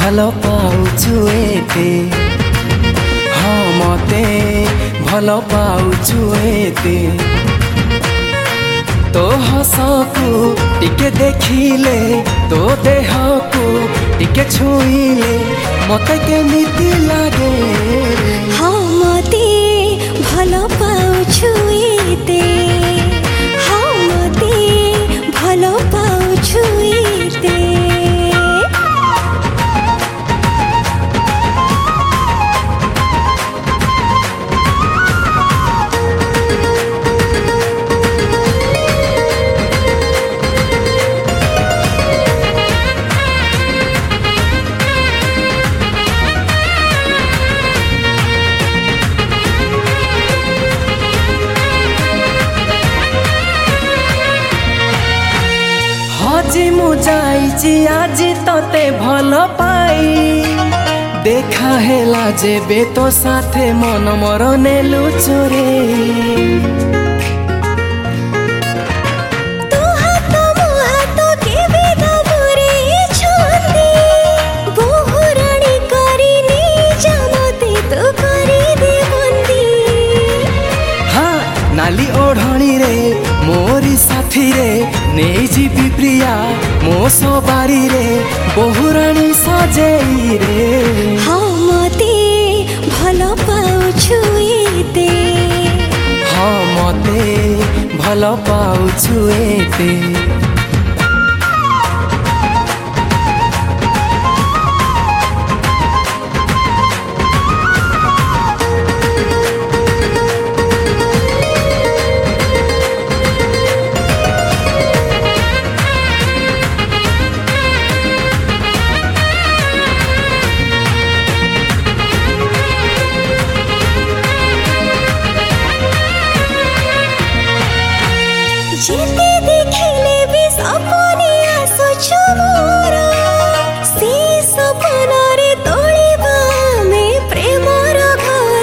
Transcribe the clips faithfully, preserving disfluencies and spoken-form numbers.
भल पाउछु एते हाँ मते भल पाउछु एते तो हसकू टिके देखिले तो देह को टिके छुईले मते केमिति लागे हाँ मते भल पाउछु एते हाँ मते भल पाउछु एते আজি মু যাইছি আজি ততে ভাল পাই দেখা হেলা যেবে তো সাথে মন মর নেলু চোরে नाली ओढ़णी रे मोरी साथी रे नहीं जीवी प्रिया मो सवारी रे बहुराणी सजेई रे हाँ मते भल पाउछु एते हाँ मते भल पाउछु एते जेते देखिले भी सपने आसुछु मोर से सपनरे तोड़िबा में प्रेमर घर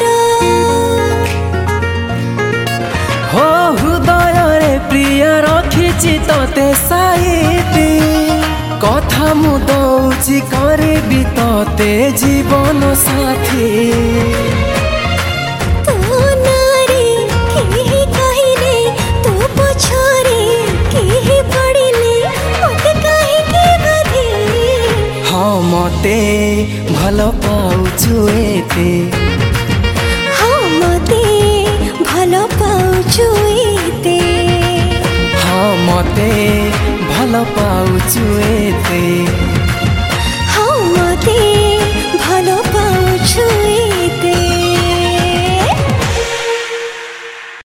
हो हृदय रे प्रिय रखिछि तते साइति कथा मु दउछि करबी तते जीवन साथी मते भल पाउछु एते हाँ मते भल पाउछु एते हाँ मते भल पाउछु एते हाँ मते